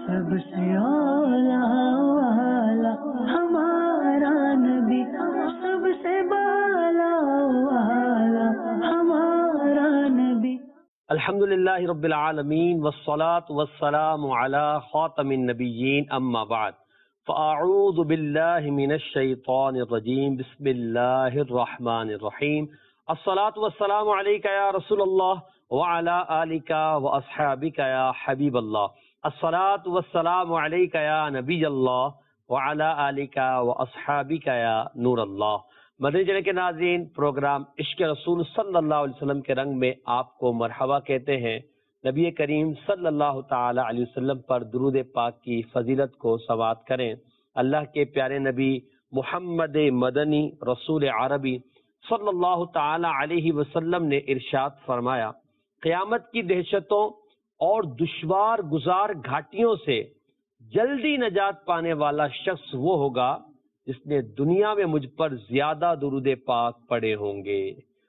سب سے اولا والا ہمارا نبی، سب سے بالا والا ہمارا نبی۔ الحمدللہ رب العالمین والصلاة والسلام علی خاتم النبیین اما بعد فاعوذ باللہ من الشیطان الرجیم بسم اللہ الرحمن الرحیم الصلاة والسلام علیکہ یا رسول اللہ وعلی آلکہ واصحابکہ یا حبیب اللہ، الصلاة والسلام علیکہ یا نبی اللہ وعلی آلکہ واصحابکہ یا نور اللہ۔ مدنی چینل کے ناظرین، پروگرام عشق رسول صلی اللہ علیہ وسلم کے رنگ میں آپ کو مرحبا کہتے ہیں۔ نبی کریم صلی اللہ تعالی علیہ وسلم پر درود پاک کی فضیلت کو سماعت کریں۔ اللہ کے پیارے نبی محمد مدنی رسول عربی صلی اللہ تعالی علیہ وسلم نے ارشاد فرمایا، قیامت کی دہشتوں اور دشوار گزار گھاٹیوں سے جلدی نجات پانے والا شخص وہ ہوگا جس نے دنیا میں مجھ پر زیادہ درود پاک پڑھے ہوں گے۔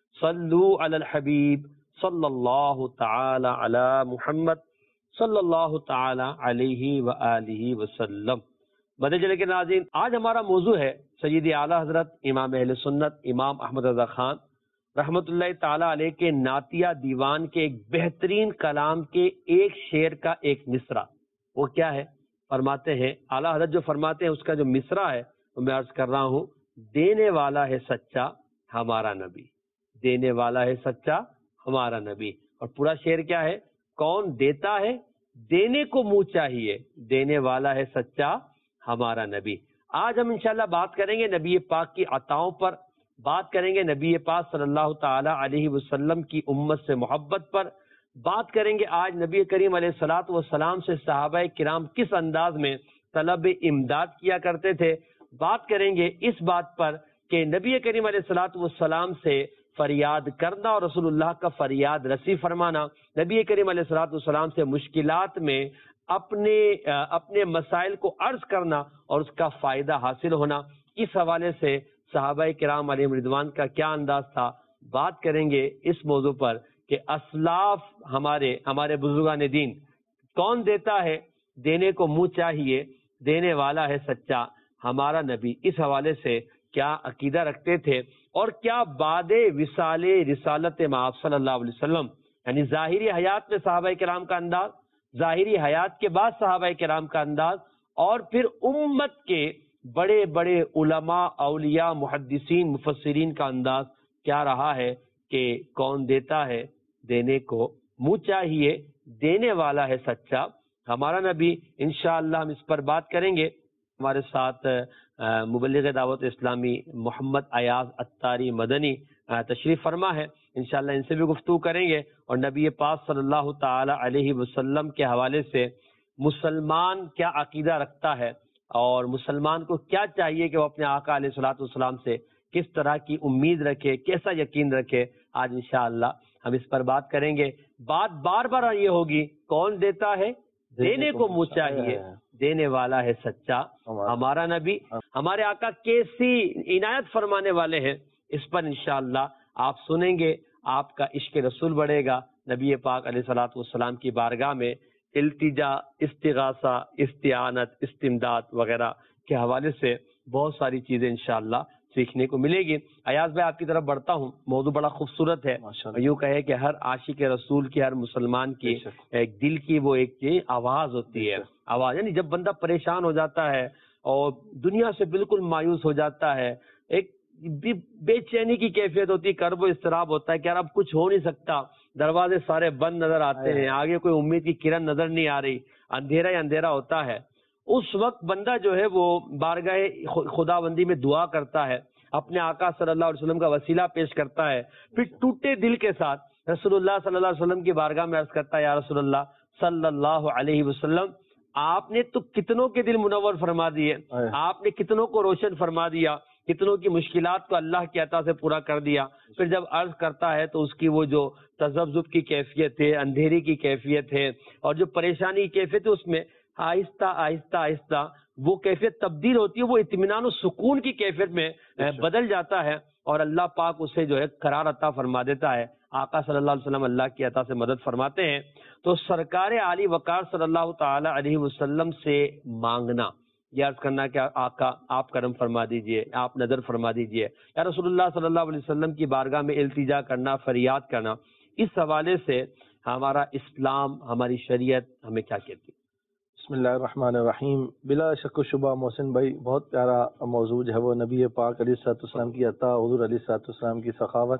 صلو علی الحبیب صلی اللہ تعالی علی محمد صلی اللہ تعالی علیہ وآلہ وسلم۔ مدنی چینل کے ناظرین، آج ہمارا موضوع ہے سید اعلیٰ حضرت امام اہل سنت امام احمد رضا خان رحمۃ اللہ تعالی علیہ کے نعتیہ دیوان کے ایک بہترین کلام کے ایک شعر کا ایک مصرع۔ وہ کیا ہے؟ فرماتے ہیں، اعلیٰ حضرت جو فرماتے ہیں اس کا جو مصرع ہے میں عرض کر رہا ہوں، دینے والا ہے سچا ہمارا نبی، دینے والا ہے سچا ہمارا نبی۔ اور پورا شعر کیا ہے؟ کون دیتا ہے دینے کو منہ چاہیے، دینے والا ہے سچا ہمارا نبی۔ آج ہم انشاءاللہ بات کریں گے نبی پاک کی عطاؤں پر، بات کریں گے نبی پاک صلی اللہ تعالی علیہ وسلم کی امت سے محبت پر، بات کریں گے آج نبی کریم علیہ الصلوۃ والسلام سے صحابہ کرام کس انداز میں طلب امداد کیا کرتے تھے، بات کریں گے اس بات پر کہ نبی کریم علیہ الصلوۃ والسلام سے فریاد کرنا اور رسول اللہ کا فریاد رسی فرمانا، نبی کریم علیہ الصلوۃ والسلام سے مشکلات میں اپنے مسائل کو عرض کرنا اور اس کا فائدہ حاصل ہونا، اس حوالے سے صحابہ کرام علیہم رضوان کا کیا انداز تھا، بات کریں گے اس موضوع پر کہ اسلاف ہمارے بزرگان دین، کون دیتا ہے دینے کو منہ چاہیے، دینے والا ہے سچا ہمارا نبی، اس حوالے سے کیا عقیدہ رکھتے تھے اور کیا بعد وصال رسالت مآب صلی اللہ علیہ وسلم، یعنی ظاہری حیات میں صحابہ کرام کا انداز، ظاہری حیات کے بعد صحابہ کرام کا انداز، اور پھر امت کے بڑے بڑے علماء، اولیاء، محدثین، مفسرین کا انداز کیا رہا ہے کہ کون دیتا ہے دینے کو منہ چاہیے، دینے والا ہے سچا ہمارا نبی۔ انشاءاللہ ہم اس پر بات کریں گے۔ ہمارے ساتھ مبلغ دعوت اسلامی محمد ایاز اتاری مدنی تشریف فرما ہے، انشاءاللہ ان سے بھی گفتگو کریں گے اور نبی پاک صلی اللہ تعالی علیہ وسلم کے حوالے سے مسلمان کیا عقیدہ رکھتا ہے اور مسلمان کو کیا چاہیے کہ وہ اپنے آقا علیہ الصلوۃ والسلام سے کس طرح کی امید رکھے، کیسا یقین رکھے، آج انشاءاللہ ہم اس پر بات کریں گے۔ بات بار بار یہ ہوگی، کون دیتا ہے دینے کو منہ چاہیے، دینے والا ہے سچا ہمارا نبی۔ ہمارے آقا کیسی عنایت فرمانے والے ہیں، اس پر انشاءاللہ آپ سنیں گے، آپ کا عشق رسول بڑھے گا۔ نبی پاک علیہ الصلوۃ والسلام کی بارگاہ میں التجا، استغاثہ، استعانت، استمداد وغیرہ کے حوالے سے بہت ساری چیزیں انشاءاللہ سیکھنے کو ملے گی۔ ایاز بھائی آپ کی طرف بڑھتا ہوں، موضوع بڑا خوبصورت ہے، یوں کہے کہ ہر عاشق رسول کی، ہر مسلمان کی ایک دل کی وہ ایک آواز ہوتی ہے، آواز، یعنی جب بندہ پریشان ہو جاتا ہے اور دنیا سے بالکل مایوس ہو جاتا ہے، ایک بے چینی کی کیفیت ہوتی ہے، کرب و اضطراب ہوتا ہے کہ یار اب کچھ ہو نہیں سکتا، دروازے سارے بند نظر آتے ہیں، آگے کوئی امید کی کرن نظر نہیں آ رہی، اندھیرا ہی اندھیرا ہوتا ہے، اس وقت بندہ جو ہے وہ بارگاہ خداوندی میں دعا کرتا ہے، اپنے آقا صلی اللہ علیہ وسلم کا وسیلہ پیش کرتا ہے، پھر ٹوٹے دل کے ساتھ رسول اللہ صلی اللہ علیہ وسلم کی بارگاہ میں عرض کرتا ہے، یا رسول اللہ صلی اللہ علیہ وسلم، آپ نے تو کتنوں کے دل منور فرما دیے، آپ نے کتنوں کو روشن فرما دیا، کتنوں کی مشکلات کو اللہ کی عطا سے پورا کر دیا۔ پھر جب عرض کرتا ہے تو اس کی وہ جو تذبذب کی کیفیت ہے، اندھیری کی کیفیت ہے، اور جو پریشانی کی کیفیت ہے، اس میں آہستہ آہستہ آہستہ وہ کیفیت تبدیل ہوتی ہے، وہ اطمینان و سکون کی کیفیت میں بدل جاتا ہے، اور اللہ پاک اسے جو ہے قرار عطا فرما دیتا ہے۔ آقا صلی اللہ علیہ وسلم اللہ کی عطا سے مدد فرماتے ہیں، تو سرکار عالی وقار صلی اللہ تعالی علیہ وسلم سے مانگنا، یہ عرض کرنا کہ آقا آپ کرم فرما دیجئے، آپ نظر فرما دیجئے، یا رسول اللہ صلی اللہ علیہ وسلم کی بارگاہ میں التجا کرنا، فریاد کرنا، اس حوالے سے ہمارا اسلام، ہماری شریعت ہمیں کیا کہتی ہے؟ بسم اللہ الرحمن الرحیم۔ بلا شک و شبہ محسن بھائی بہت پیارا موضوع ہے وہ نبی پاک علیہ الصلوۃ والسلام کی عطا، حضور علیہ الصلوۃ والسلام کی سخاوت۔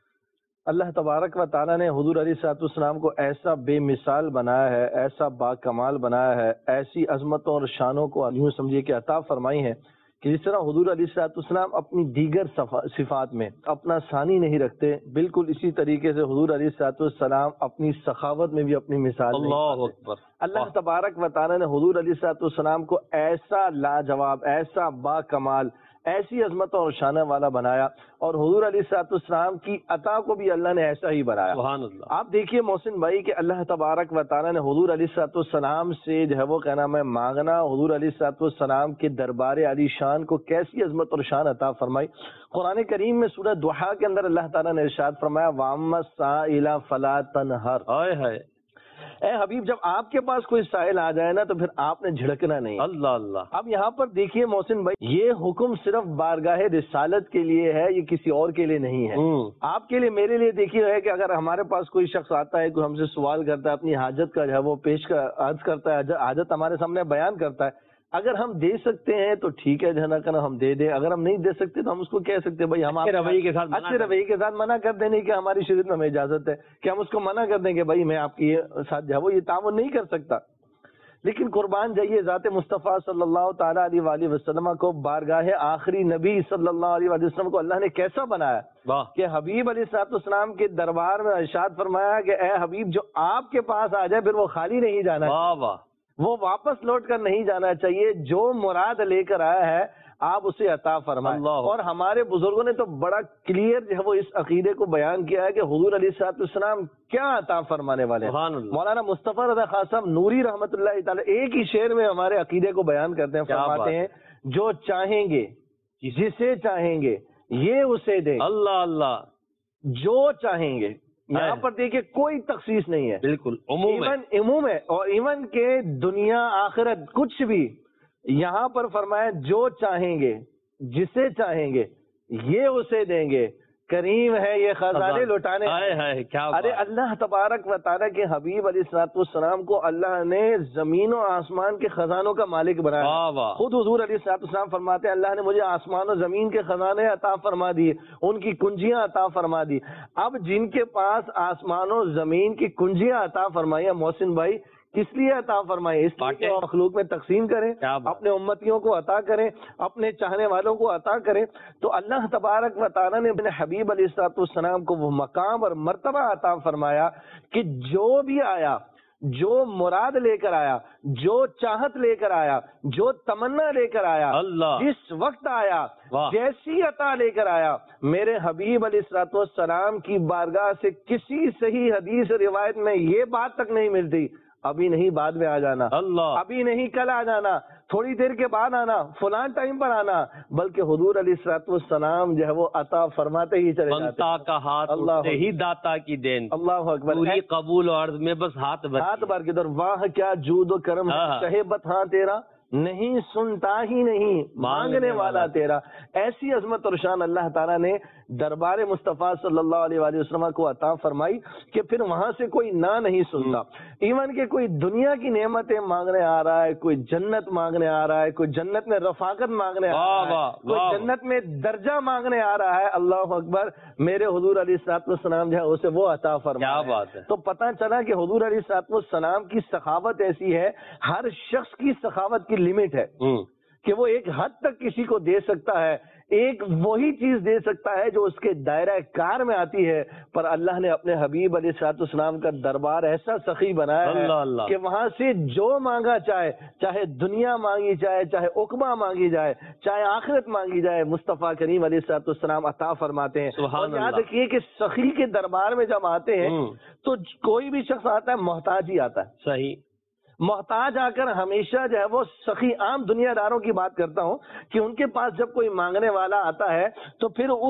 اللہ تبارک و تعالیٰ نے حضور علیہ الصلوۃ والسلام کو ایسا بے مثال بنایا ہے، ایسا با کمال بنایا ہے، ایسی عظمتوں اور شانوں کو یوں سمجھیے کہ عطا فرمائی ہے کہ جس طرح حضور علیہ الصلوۃ والسلام اپنی دیگر صفات میں اپنا ثانی نہیں رکھتے، بالکل اسی طریقے سے حضور علیہ الصلوۃ والسلام اپنی سخاوت میں بھی اپنی مثال نہیں اللہ پاتے۔ اکبر۔ اللہ تبارک و تعالیٰ نے حضور علیہ الصلوۃ والسلام کو ایسا لاجواب، ایسا با کمال، ایسی عظمتوں اور شانہ والا بنایا، اور حضور علیہ الصلوۃ والسلام کی عطا کو بھی اللہ نے ایسا ہی بنایا۔ سبحان اللہ۔ آپ دیکھیے محسن بھائی کہ اللہ تبارک و تعالیٰ نے حضور علیہ الصلوۃ والسلام سے جو ہے وہ کہنا میں مانگنا، حضور علیہ الصلوۃ والسلام کے دربار علی شان کو کیسی عظمت اور شان عطا فرمائی۔ قرآن کریم میں سورہ دحا کے اندر اللہ تعالیٰ نے ارشاد فرمایا وَأَمَّا السَّائِلَ فَلَا تَنْهَرْ۔ ہائے ہائے، اے حبیب جب آپ کے پاس کوئی سائل آ جائے نا تو پھر آپ نے جھڑکنا نہیں۔ اللہ اللہ۔ اب یہاں پر دیکھیے محسن بھائی، یہ حکم صرف بارگاہ رسالت کے لیے ہے، یہ کسی اور کے لیے نہیں ہے۔ آپ کے لیے، میرے لیے دیکھیے ہے کہ اگر ہمارے پاس کوئی شخص آتا ہے، کوئی ہم سے سوال کرتا ہے، اپنی حاجت کا جو ہے وہ عرض کرتا ہے، حاجت ہمارے سامنے بیان کرتا ہے، اگر ہم دے سکتے ہیں تو ٹھیک ہے، جہاں کرنا ہم دے دیں، اگر ہم نہیں دے سکتے تو ہم اس کو کہہ سکتے ہیں بھائی ہم اچھے رویے کے ساتھ اچھے رویے کے ساتھ منع کر دینے کی ہماری شریعت میں ہمیں اجازت ہے کہ ہم اس کو منع کر دیں کہ بھائی میں آپ کے ساتھ جو ہے وہ یہ تعاون نہیں کر سکتا۔ لیکن قربان جائیے ذات مصطفیٰ صلی اللہ تعالیٰ علیہ وآلہ وسلم کو، بارگاہ آخری نبی صلی اللہ علیہ وآلہ وسلم کو اللہ نے کیسا بنایا کہ حبیب علیہ الصلوۃ والسلام کے دربار میں ارشاد فرمایا کہ اے حبیب جو آپ کے پاس آ جائے پھر وہ خالی نہیں جانا، واہ واہ، وہ واپس لوٹ کر نہیں جانا چاہیے، جو مراد لے کر آیا ہے آپ اسے عطا فرمائیں۔ اور ہمارے بزرگوں نے تو بڑا کلیئر جو ہے وہ اس عقیدے کو بیان کیا ہے کہ حضور علیہ الصلوۃ والسلام کیا عطا فرمانے والے ہیں۔ مولانا مصطفیٰ رضا خان صاحب نوری رحمۃ اللہ تعالی ایک ہی شعر میں ہمارے عقیدے کو بیان کرتے ہیں، فرماتے ہیں جو چاہیں گے جسے چاہیں گے یہ اسے دیں، اللہ اللہ، جو چاہیں گے۔ یہاں پر دیکھیں کوئی تخصیص نہیں ہے، بالکل عموم ہے، اور ایون کہ دنیا آخرت کچھ بھی، یہاں پر فرمایا جو چاہیں گے جسے چاہیں گے یہ اسے دیں گے، کریم ہے یہ خزانے لوٹانے۔ ارے اللہ تبارک و تعالیٰ کے حبیب علیہ الصلوۃ والسلام کو اللہ نے زمین و آسمان کے خزانوں کا مالک بنایا۔ خود حضور علیہ الصلوۃ والسلام فرماتے ہیں اللہ نے مجھے آسمان و زمین کے خزانے عطا فرما دیے، ان کی کنجیاں عطا فرما دی۔ اب جن کے پاس آسمان و زمین کی کنجیاں عطا فرمائی محسن بھائی، کس لیے عطا فرمائے؟ اس لیے کہ مخلوق میں تقسیم کریں، اپنے امتیوں کو عطا کریں، اپنے چاہنے والوں کو عطا کریں۔ تو اللہ تبارک و تعالیٰ نے اپنے حبیب علیہ الصلوۃ والسلام کو وہ مقام اور مرتبہ عطا فرمایا کہ جو بھی آیا، جو مراد لے کر آیا، جو چاہت لے کر آیا، جو تمنا لے کر آیا، جس وقت آیا، جیسی عطا لے کر آیا، میرے حبیب علیہ الصلوۃ والسلام کی بارگاہ سے کسی صحیح حدیث روایت میں یہ بات تک نہیں ملتی ابھی نہیں بعد میں آ جانا، ابھی نہیں کل آ جانا، تھوڑی دیر کے بعد آنا، فلاں ٹائم پر آنا، بلکہ حضور علیہ الصلوۃ والسلام جو ہے وہ عطا فرماتے ہی چلے جاتے۔ بنتا کا ہاتھ اٹھتے ہی داتا کی دین، اللہ اکبر، پوری قبول و عرض میں بس ہاتھ بھر کے در، واہ کیا جود و کرم شہ بتاں تیرا، نہیں سنتا ہی نہیں مانگنے والا تیرا۔ ایسی عظمت اور شان اللہ تعالیٰ نے دربار مصطفیٰ صلی اللہ علیہ وآلہ وسلم کو عطا فرمائی کہ پھر وہاں سے کوئی نہ نہیں سنتا۔ ایون کہ کوئی دنیا کی نعمتیں مانگنے آ رہا ہے، کوئی جنت مانگنے آ رہا ہے، کوئی جنت میں رفاقت مانگنے آ رہا ہے، کوئی جنت میں درجہ مانگنے آ رہا ہے، اللہ اکبر، میرے حضور علیہ الصلوۃ والسلام جو ہے اسے وہ عطا فرمایا۔ کیا بات ہے! تو پتہ چلا کہ حضور علیہ الصلوۃ والسلام کی سخاوت ایسی ہے، ہر شخص کی سخاوت کی لمٹ ہے کہ وہ ایک حد تک کسی کو دے سکتا ہے، ایک وہی چیز دے سکتا ہے جو اس کے دائرہ کار میں آتی ہے، پر اللہ نے اپنے حبیب علیہ الصلوۃ والسلام کا دربار ایسا سخی بنایا ہے کہ وہاں سے جو مانگا چاہے، چاہے دنیا مانگی جائے، چاہے عقبہ مانگی جائے، چاہے آخرت مانگی جائے، مصطفیٰ کریم علیہ الصلوۃ والسلام عطا فرماتے ہیں۔ اور یاد رکھیے کہ سخی کے دربار میں جب آتے ہیں تو کوئی بھی شخص آتا ہے محتاج ہی آتا ہے، صحیح محتاج آ کر ہمیشہ جو ہے وہ سخی، عام دنیا داروں کی بات کرتا ہوں کہ ان کے پاس جب کوئی مانگنے والا آتا ہے تو پھر اس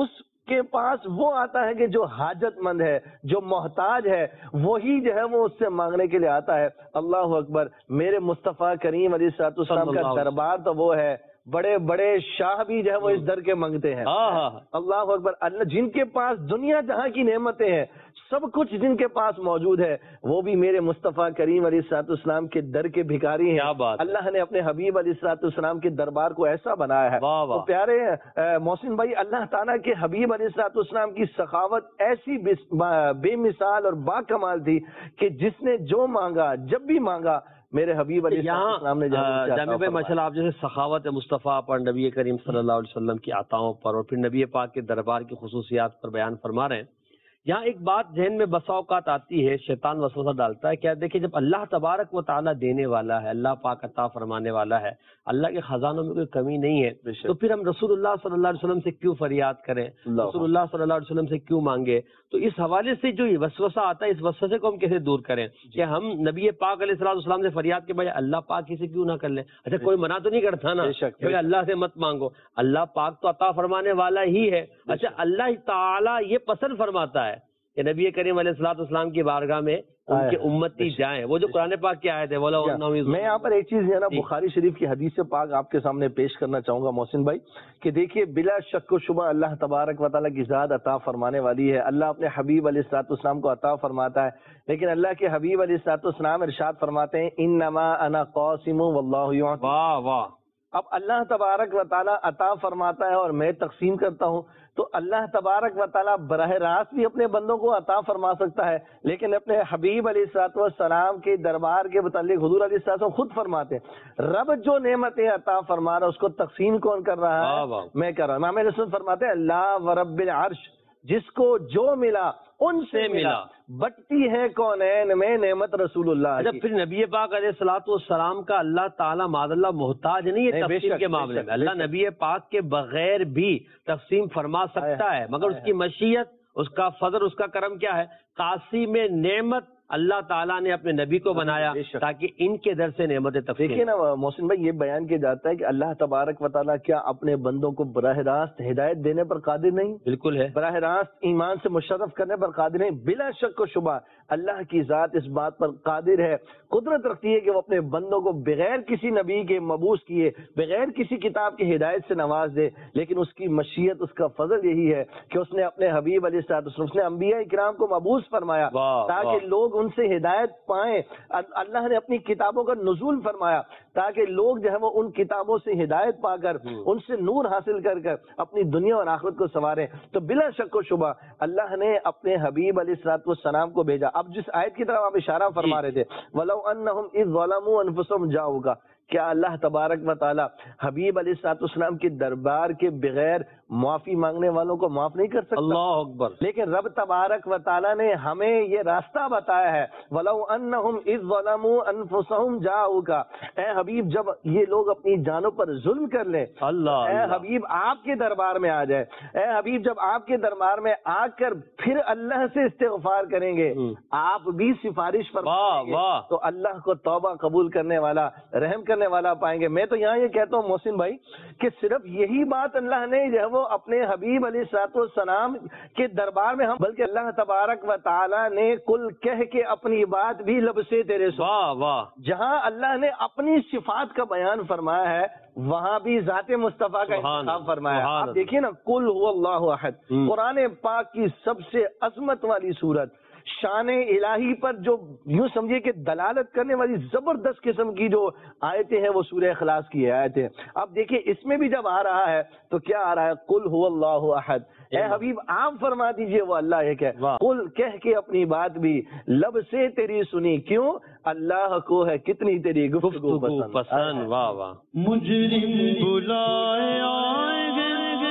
کے پاس وہ آتا ہے کہ جو حاجت مند ہے، جو محتاج ہے، وہی جو ہے وہ اس سے مانگنے کے لیے آتا ہے۔ اللہ اکبر، میرے مصطفیٰ کریم علیہ الصلوۃ والسلام کا دربار تو وہ ہے، بڑے بڑے شاہ بھی جو ہے وہ اس در کے منگتے ہیں۔ اللہ اکبر، اللہ جن کے پاس دنیا جہاں کی نعمتیں ہیں، سب کچھ جن کے پاس موجود ہے، وہ بھی میرے مصطفیٰ کریم علیہ الصلوۃ والسلام کے در کے بھکاری ہیں۔ اللہ نے اپنے حبیب علیہ الصلوۃ والسلام کے دربار کو ایسا بنایا ہے۔ تو پیارے محسن بھائی، اللہ تعالیٰ کے حبیب علیہ الصلوۃ والسلام کی سخاوت ایسی بے مثال اور با کمال تھی کہ جس نے جو مانگا، جب بھی مانگا، میرے حبیب علیہ السلام نے جامع بھائی ماشاءاللہ آپ جیسے سخاوت مصطفیٰ پر، نبی کریم صلی اللہ علیہ وسلم کی عطاؤں پر، اور پھر نبی پاک کے دربار کی خصوصیات پر بیان فرما رہے ہیں، یہاں ایک بات ذہن میں بسا اوقات آتی ہے، شیطان وسوسہ ڈالتا ہے کہ دیکھیں جب اللہ تبارک و تعالیٰ دینے والا ہے، اللہ پاک عطا فرمانے والا ہے، اللہ کے خزانوں میں کوئی کمی نہیں ہے، تو پھر ہم رسول اللہ صلی اللہ علیہ وسلم سے کیوں فریاد کریں، رسول اللہ صلی اللہ علیہ وسلم سے کیوں مانگے؟ تو اس حوالے سے جو یہ وسوسہ آتا ہے، اس وسوسے کو ہم کیسے دور کریں کہ ہم نبی پاک علیہ السلام سے فریاد کے بجائے اللہ پاک ہی سے کیوں نہ کر لیں؟ اچھا کوئی منع تو نہیں کرتا نا کہ اللہ سے مت مانگو، اللہ پاک تو عطا فرمانے والا ہی ہے۔ اچھا اللہ تعالیٰ یہ پسند فرماتا ہے کہ نبی کریم علیہ السلام کی بارگاہ میں ان کے امتی جائیں، وہ جو قرآن پاک کی آیت ہے۔ میں یہاں پر ایک چیز ہے نا بخاری شریف کی حدیث پاک آپ کے سامنے پیش کرنا چاہوں گا محسن بھائی، کہ دیکھیے بلا شک و شبہ اللہ تبارک و تعالیٰ کی ذات عطا فرمانے والی ہے، اللہ اپنے حبیب علیہ الصلوۃ والسلام کو عطا فرماتا ہے، لیکن اللہ کے حبیب علیہ الصلوۃ والسلام ارشاد فرماتے ہیں انما انا قاسم واللہ یعطی۔ واہ واہ، اب اللہ تبارک و تعالیٰ عطا فرماتا ہے اور میں تقسیم کرتا ہوں، تو اللہ تبارک و تعالیٰ براہ راست بھی اپنے بندوں کو عطا فرما سکتا ہے، لیکن اپنے حبیب علیہ الصلوۃ والسلام کے دربار کے متعلق حضور علیہ الصلوۃ والسلام خود فرماتے ہیں رب جو نعمتیں عطا فرما رہا ہے اس کو تقسیم کون کر رہا ہے؟ میں کر رہا ہوں۔ امام رسول فرماتے ہیں اللہ ورب العرش، جس کو جو ملا ان سے ملا، بٹتی ہے کونین میں نعمت رسول اللہ۔ جب پھر نبی پاک علیہ الصلوۃ والسلام کا اللہ تعالیٰ معاذ اللہ محتاج نہیں ہے تقسیم کے معاملے میں، اللہ نبی پاک کے بغیر بھی تقسیم فرما سکتا ہے، مگر اس کی مشیت، اس کا فضل، اس کا کرم کیا ہے؟ قاسم نعمت اللہ تعالیٰ نے اپنے نبی کو بنایا تاکہ ان کے در سے نعمتیں تقسیم۔ دیکھیے نا محسن بھائی، یہ بیان کیا جاتا ہے کہ اللہ تبارک و تعالیٰ کیا اپنے بندوں کو براہ راست ہدایت دینے پر قادر نہیں؟ بالکل ہے، براہ راست ایمان سے مشرف کرنے پر قادر نہیں؟ بلا شک و شبہ اللہ کی ذات اس بات پر قادر ہے، قدرت رکھتی ہے کہ وہ اپنے بندوں کو بغیر کسی نبی کے مبعوث کیے، بغیر کسی کتاب کی ہدایت سے نواز دے، لیکن اس کی مشیت، اس کا فضل یہی ہے کہ اس نے اپنے حبیب علیہ الصلوۃ والسلام، اس نے انبیاء کرام کو مبعوث فرمایا تاکہ لوگ ان سے ہدایت پائیں۔ اللہ نے اپنی کتابوں کا نزول فرمایا تاکہ لوگ جو ہے وہ ان کتابوں سے ہدایت پا کر، ان سے نور حاصل کر کر اپنی دنیا اور آخرت کو سنواریں۔ تو بلا شک و شبہ اللہ نے اپنے حبیب علیہ الصلوۃ والسلام کو بھیجا۔ اب جس آیت کی طرف آپ اشارہ فرما رہے تھے وَلَوْ أَنَّهُمْ إِذْ ظَلَمُوا أَنفُسَهُمْ جَاءُوكَ، کیا اللہ تبارک و تعالی حبیب علیہ الصلوۃ والسلام کے دربار کے بغیر معافی مانگنے والوں کو معاف نہیں کر سکتا؟ اللہ اکبر۔ لیکن رب تبارک و تعالی نے ہمیں یہ راستہ بتایا ہے، وَلَوْ أَنَّهُمْ إِذْ ظَلَمُوا أَنفُسَهُمْ جَاءُوكَ، اے حبیب جب یہ لوگ اپنی جانوں پر ظلم کر لیں، اے حبیب آپ کے دربار میں آ جائے، اے حبیب جب آپ کے دربار میں آ کر پھر اللہ سے استغفار کریں گے، آپ بھی سفارش فرمائیں گے، تو اللہ کو توبہ قبول کرنے والا، رحم کرنے والا پائیں گے۔ میں تو یہاں یہ کہتا ہوں محسن بھائی کہ صرف یہی بات اللہ نے جو ہے وہ اپنے حبیب علیہ الصلوۃ والسلام کے دربار میں، ہم بلکہ اللہ تبارک و تعالی نے کل کہہ کے اپنی بات بھی لب سے تیرے سن، جہاں اللہ نے اپنی صفات کا بیان فرمایا ہے وہاں بھی ذات مصطفیٰ کا انتخاب فرمایا ہے۔ آپ دیکھیے نا، قل هو اللہ احد، قرآن پاک کی سب سے عظمت والی سورت، شان الہی پر جو یوں سمجھیے کہ دلالت کرنے والی زبردست قسم کی جو آیتیں ہیں وہ سورہ اخلاص کی آیتیں۔ اب دیکھیے اس میں بھی جب آ رہا ہے تو کیا آ رہا ہے؟ قل هو اللہ احد، اے حبیب آپ فرما دیجئے وہ اللہ ایک ہے۔ قل کہہ کے اپنی بات بھی لب سے تیری سنی، کیوں؟ اللہ کو ہے کتنی تیری گفتگو پسند۔ واہ واہ۔ مجرم بلائے آئیں گے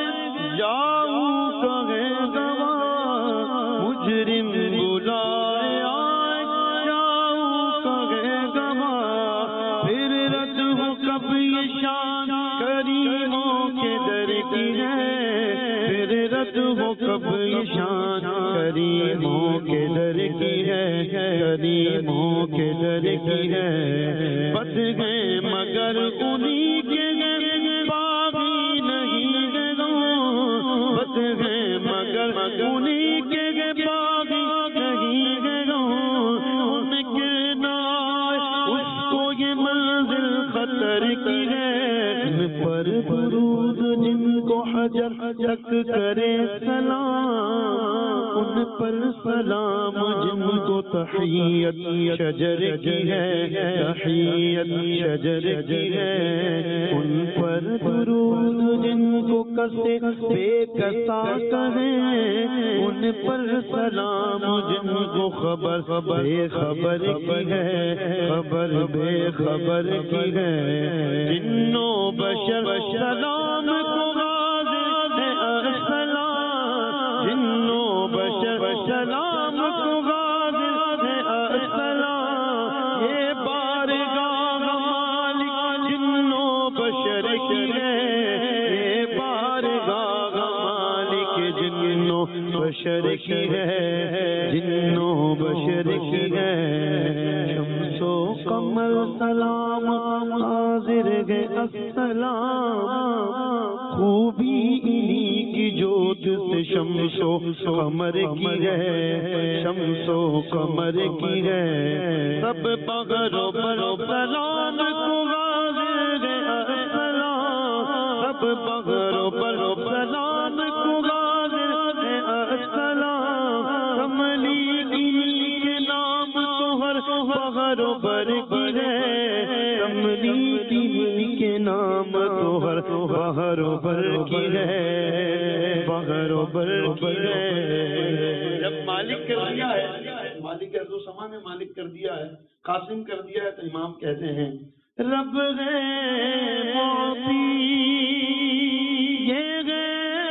جاؤں کہے گواہ، مجرم بلائے آئیں جاؤں کہے گواہ، پھر رد ہو کب یہ شان کریموں کے در کی ہے، پھر رد ہو کب یہ شان کریموں کے در کی ہے، کریموں کے در کی ہے، بد گئے مگر انہی کے باغی نہیں ہے، بد گئے مگر قطر کی ہے، ان پر درود جن کو حجر تک کرے سلام، ان پر سلام جن کو تحیت شجر کی ہے، تحیت شجر کی ہے، ان پر درود جن کو کسے بے کسا کہے، ان پر سلام جن کو خبر بے خبر کی ہے، خبر بے خبر کی ہے، جنوں بشر سلام کو غازل ہے السلام، جنوں بشر سلام کو غازل ہے السلام، یہ بارگاہ مالک جنوں بشر کی ہے، یہ بارگاہ مالک جنوں بشر کی ہے، جنوں بشر کی ہے، شمس و قمر سلام حاضر ہے السلام، خوبی انہی کی جوت سے شمس و قمر کی ہے، شمس و قمر کی ہے، سب بغیر و بر سلام کو حاضر ہے السلام، سب بغیر و بر سلام کو حاضر ہے السلام، کملی انہی کے نام تو ہر بغیر و بر کی ہے، کملی انہی کے نام تو ہر بغیر و بر کی ہے، بغیر و بر کی ہے۔ جب مالک کر دیا ہے، مالک ارض و سما میں مالک کر دیا ہے، قاسم کر دیا ہے، تو امام کہتے ہیں رب ہے معطی، یہ ہے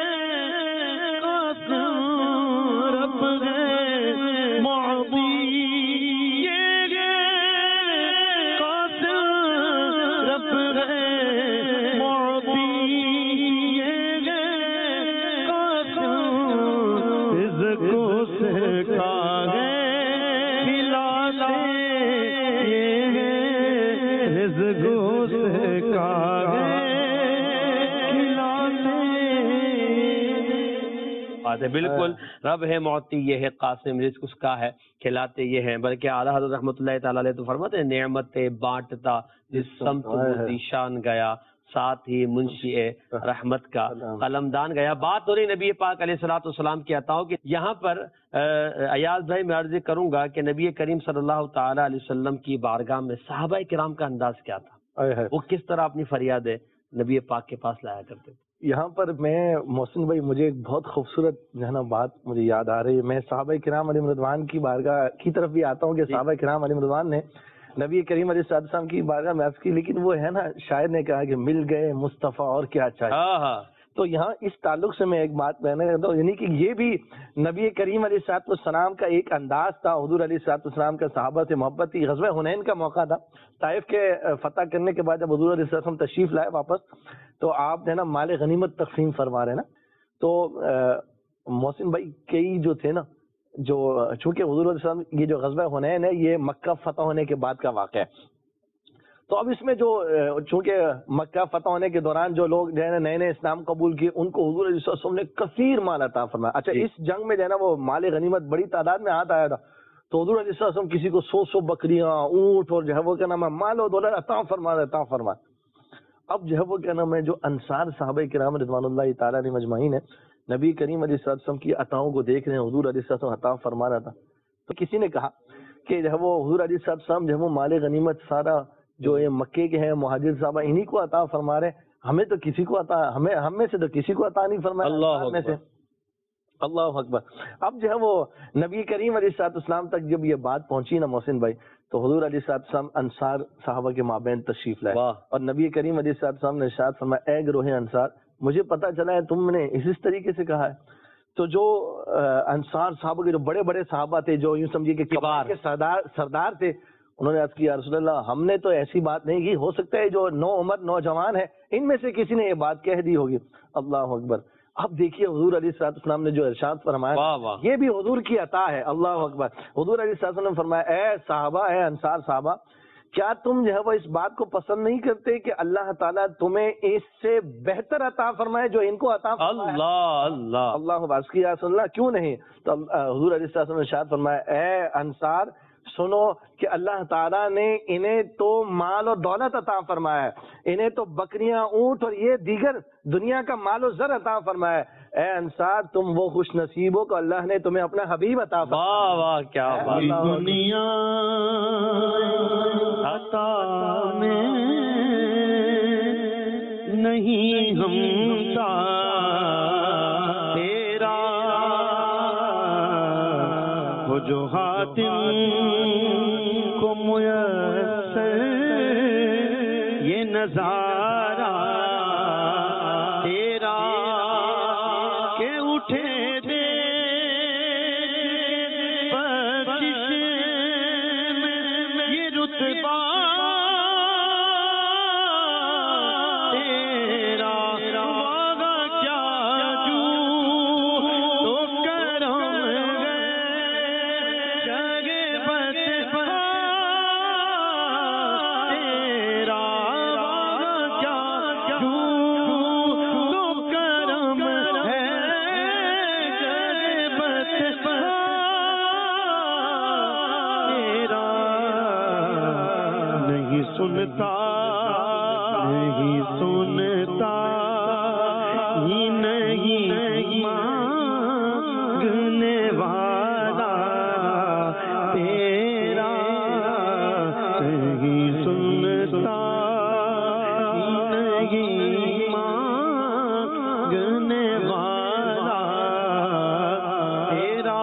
قاسم، رب ہے معطی، یہ ہے قاسم، رب ہے معطی، یہ ہے قاسم، رزق کو سکا ہے کھلاتے، یہ ہے رزق کو سکا ہے کھلاتے۔ بات ہے بالکل، رب ہے معطی یہ ہے قاسم، رزق اس کا ہے کھلاتے یہ ہیں، بلکہ اعلیٰ حضرت رحمۃ اللہ تعالیٰ علیہ تو فرماتے ہیں نعمت بانٹتا جس سمت شان گیا، ساتھ ہی منشی رحمت کا قلمدان گیا۔ بات ہو رہی نبی پاک علیہ الصلوۃ والسلام کی عطاؤں کی، یہاں پر ایاز بھائی میں عرض کروں گا کہ نبی کریم صلی اللہ تعالی علیہ وسلم کی بارگاہ میں صحابہ کرام کا انداز کیا تھا، وہ کس طرح اپنی فریادیں نبی پاک کے پاس لایا کرتے تھے؟ یہاں پر میں محسن بھائی مجھے ایک بہت خوبصورت جو ہے نا بات مجھے یاد آ رہی ہے، میں صحابہ کرام علیہ رضوان کی بارگاہ کی طرف بھی آتا ہوں کہ صحابہ کرام علیہ رضوان نے نبی کریم علیہ السلام کی بارگاہ میں عرض کی، لیکن وہ ہے نا شاعر نے کہا کہ مل گئے مصطفیٰ اور کیا چاہیے۔ تو یہاں اس تعلق سے میں ایک بات کہنا چاہتا ہوں، یعنی کہ یہ بھی نبی کریم علیہ السلام کا ایک انداز تھا، حضور علیہ السلام کا صحابہ سے محبت تھی۔ غزوہ حنین کا موقع تھا، طائف کے فتح کرنے کے بعد جب حضور علیہ السلام تشریف لائے واپس، تو آپ جو ہے نا مال غنیمت تقسیم فرما رہے ہیں نا، تو محسن بھائی کئی جو تھے نا، جو چونکہ حضور علیہ السلام یہ جو غزوہ حنین ہے یہ مکہ فتح ہونے کے بعد کا واقعہ ہے، تو اب اس میں جو چونکہ مکہ فتح ہونے کے دوران جو لوگ جو ہے نا نئے نئے اسلام قبول کیے ان کو حضور علیہ السلام نے کثیر مال عطا فرمایا۔ اچھا اس جنگ میں جو ہے نا وہ مال غنیمت بڑی تعداد میں ہاتھ آیا تھا، تو حضور علیہ السلام کسی کو 100 بکریاں، اونٹ اور جو ہے وہ کیا نام ہے مال و دولت عطا فرما۔ اب جو ہے وہ کیا نام ہے جو انصار صحابہ کرام رضوان اللہ تعالیٰ علیہ مجمعین ہے، نبی کریم علیہ السلام کی عطاؤں کو دیکھ رہے ہیں، حضور علیہ السلام عطا فرما رہا تھا، تو کسی نے کہا کہ جو ہے وہ حضور علیہ السلام جو ہے وہ مال غنیمت سارا جو یہ مکے کے ہیں مہاجر صحابہ انہی کو عطا فرما رہے، ہمیں تو کسی کو عطا، ہم میں سے تو کسی کو عطا نہیں فرمایا، اللہ اکبر۔ اب جو ہے وہ نبی کریم علیہ السلام تک جب یہ بات پہنچی نا محسن بھائی، تو حضور علیہ السلام انصار صحابہ کے مابین تشریف لائے اور نبی کریم علیہ السلام نے ارشاد فرمایا اے گروہ انصار، مجھے پتا چلا ہے تم نے اس طریقے سے کہا ہے۔ تو جو انصار صحابہ کے جو بڑے بڑے صحابہ تھے، جو یوں سمجھیے کہ کبار کے سردار تھے، انہوں نے عرض کیا رسول اللہ ہم نے تو ایسی بات نہیں کی، ہو سکتا ہے جو نو عمر نوجوان ہے ان میں سے کسی نے یہ بات کہہ دی ہوگی۔ اللہ اکبر۔ اب دیکھیے حضور علیہ السلام نے جو ارشاد فرمایا یہ بھی حضور کی عطا ہے، اللہ اکبر۔ حضور علیہ السلام نے فرمایا اے صحابہ، اے انصار صحابہ، کیا تم جو ہے وہ اس بات کو پسند نہیں کرتے کہ اللہ تعالیٰ تمہیں اس سے بہتر عطا فرمائے جو ان کو عطا فرمایا؟ اللہ کیوں نہیں؟ تو حضور علیہ السلام نے ارشاد فرمایا اے انصار، سنو کہ اللہ تعالیٰ نے انہیں تو مال اور دولت عطا فرمایا ہے، انہیں تو بکریاں، اونٹ اور یہ دیگر دنیا کا مال و زر عطا فرمایا ہے۔ اے انصار تم وہ خوش نصیب ہو کہ اللہ نے تمہیں اپنا حبیب عطا فرمایا۔ واہ واہ کیا بات، دنیا عطا میں نہیں ہم تیرا، وہ جو حاتم کو میسر یہ نظارہ تیرا کہ اٹھے دے بخشش میں یہ رتبہ تیرا، وعدہ کیا جو تو کرم جگے بتبا تیرا، وعدہ کیا جو تو کرم ہے جگے بتبا تیرا، نہیں سنتا نہیں سنتا ہی نہیں مانگنے والا تیرا، نہیں سنتا ہی نہیں مانگنے والا تیرا۔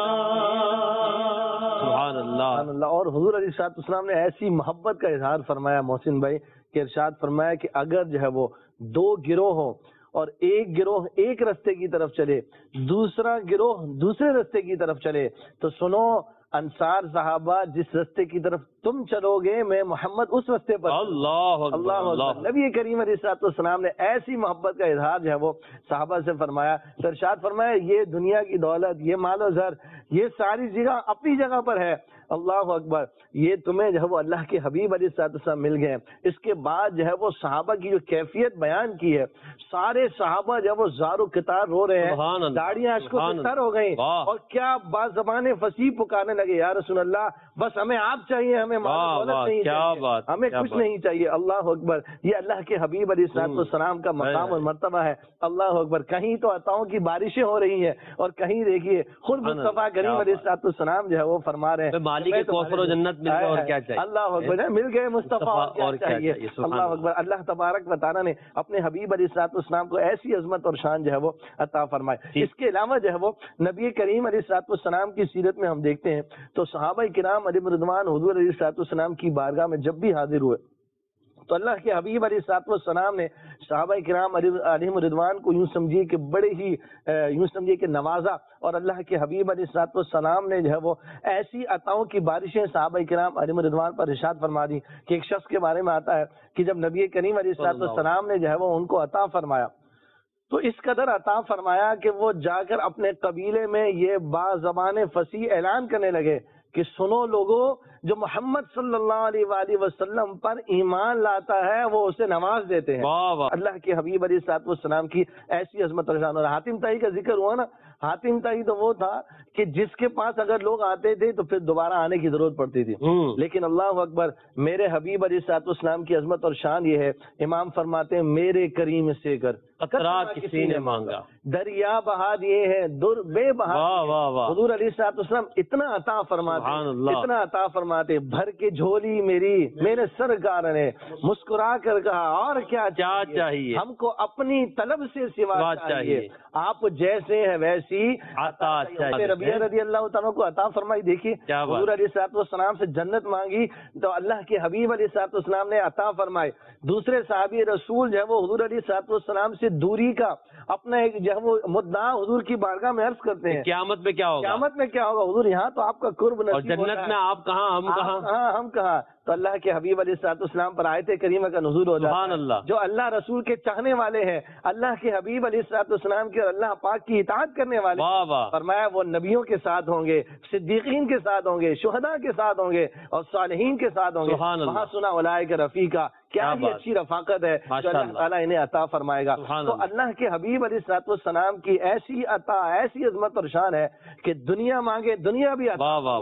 سبحان اللہ۔ سبحان اللہ۔ اور حضور علیہ السلام نے ایسی محبت کا اظہار فرمایا محسن بھائی کہ ارشاد فرمایا کہ اگر جو ہے وہ دو گروہ ہوں اور ایک گروہ ایک رستے کی طرف چلے، دوسرا گروہ دوسرے رستے کی طرف چلے، تو سنو انصار صحابہ جس رستے کی طرف تم چلو گے میں محمد اس رستے پر اللہ اکبر، اللہ اللہ اکبر۔ نبی کریم علیہ السلام نے ایسی محبت کا اظہار جو ہے وہ صحابہ سے فرمایا، تو ارشاد فرمایا یہ دنیا کی دولت، یہ مال و زر، یہ ساری جگہ اپنی جگہ پر ہے، اللہ اکبر، یہ تمہیں جو ہے وہ اللہ کے حبیب علیہ السلام مل گئے۔ اس کے بعد جو ہے وہ صحابہ کی جو کیفیت بیان کی ہے، سارے صحابہ جو ہے وہ زار و کتار رو رہے سبحان ہیں، اللہ، داڑیاں اشکوں سبحان سے تر ہو گئیں، واہ۔ اور کیا بازبان فصیح پکارنے لگے، یا رسول اللہ بس ہمیں آپ چاہیے، ہمیں مال و واہ، دولت واہ، نہیں کیا چاہیے، بات، ہمیں کیا کچھ بات۔ نہیں چاہیے، اللہ اکبر۔ یہ اللہ کے حبیب علیہ السلام کا مقام اور مرتبہ ہے، اللہ اکبر۔ کہیں تو عطاؤں کی بارشیں ہو رہی ہیں اور کہیں دیکھیے خود مصطفیٰ کریم علیہ السلام جو ہے وہ فرما رہے ہیں مالک کوثر و جنت مل گئے اور کیا چاہیے، اللہ اکبر، مل گئے مصطفیٰ اور کیا چاہیے، سبحان اللہ اکبر۔ اللہ تبارک و تعالیٰ نے اپنے حبیب علیہ السلام کو ایسی عظمت اور شان جو ہے وہ عطا فرمائے۔ اس کے علاوہ جو ہے وہ نبی کریم علیہ السلام کی سیرت میں ہم دیکھتے ہیں تو صحابہ کرام علیہ رضوان حضور علیہ السلام کی بارگاہ میں جب بھی حاضر ہوئے تو اللہ کے حبیب علیہ السلام نے صحابہ کرام علیہ رضوان کو یوں سمجھیے کہ بڑے ہی یوں سمجھیے کہ نوازا، اور اللہ کے حبیب علیہ السلام نے جو ہے وہ ایسی عطاؤں کی بارشیں صحابہ کرام علیہ رضوان پر ارشاد فرما دی کہ ایک شخص کے بارے میں آتا ہے کہ جب نبی کریم علیہ السلام نے جو ہے وہ ان کو عطا فرمایا تو اس قدر عطا فرمایا کہ وہ جا کر اپنے قبیلے میں یہ بازبان فصیح اعلان کرنے لگے کہ سنو لوگوں، جو محمد صلی اللہ علیہ وآلہ وسلم پر ایمان لاتا ہے وہ اسے نواز دیتے ہیں۔ واہ واہ، اللہ کے حبیب علیہ السلام کی ایسی عظمت اور شان۔ اور حاتم طائی کا ذکر ہوا نا، حاتم طائی تو وہ تھا کہ جس کے پاس اگر لوگ آتے تھے تو پھر دوبارہ آنے کی ضرورت پڑتی تھی، لیکن اللہ اکبر، میرے حبیب علیہ السلام کی عظمت اور شان یہ ہے، امام فرماتے ہیں میرے کریم سے کر قطرہ کسی نے مانگا، دریا بہا دیے ہیں در بے بہا۔ واہ واہ واہ، حضور علیہ السلام اتنا عطا فرماتے، سبحان اللہ، اتنا عطا فرماتے، بھر کے جھولی میری میرے سرکار نے مسکرا کر کہا اور کیا چاہیے، ہم کو اپنی طلب سے سوا چاہیے، آپ جیسے ہیں ویسی عطا چاہیے۔ ربیہ رضی اللہ تعالیٰ کو عطا فرمائی۔ دیکھیے حضور علیہ السلام سے جنت مانگی تو اللہ کے حبیب علیہ السلام نے عطا فرمائے۔ دوسرے صحابی رسول جو ہے وہ حضور علیہ السلام سے دوری کا اپنا ایک جو ہے وہ مدعا حضور کی بارگاہ میں عرض کرتے ہیں، قیامت میں کیا ہوگا، قیامت میں کیا ہوگا حضور، یہاں تو آپ کا قرب اور نصیب ہوتا جنت ہے، میں آپ کہاں ہم کہاں، ہم کہاں۔ تو اللہ کے حبیب علیہ السلام پر آیت کریمہ کا نزول ہو جاتا سبحان ہے۔ اللہ، جو اللہ رسول کے چاہنے والے ہیں، اللہ کے حبیب علیہ السلام کے اور اللہ پاک کی اطاعت کرنے والے، واہ واہ، فرمایا وہ نبیوں کے ساتھ ہوں گے، صدیقین کے ساتھ ہوں گے، شہداء کے ساتھ ہوں گے اور صالحین کے ساتھ ہوں گے۔ سبحان اللہ، وہاں سنا اولئک رفیقا، کیا ہی اچھی رفاقت ہے جو اللہ تعالیٰ انہیں عطا فرمائے گا۔ تو اللہ کے حبیب علیہ السلام کی ایسی عطا، ایسی عظمت اور شان ہے کہ دنیا مانگے دنیا بھی عطا فرمائے،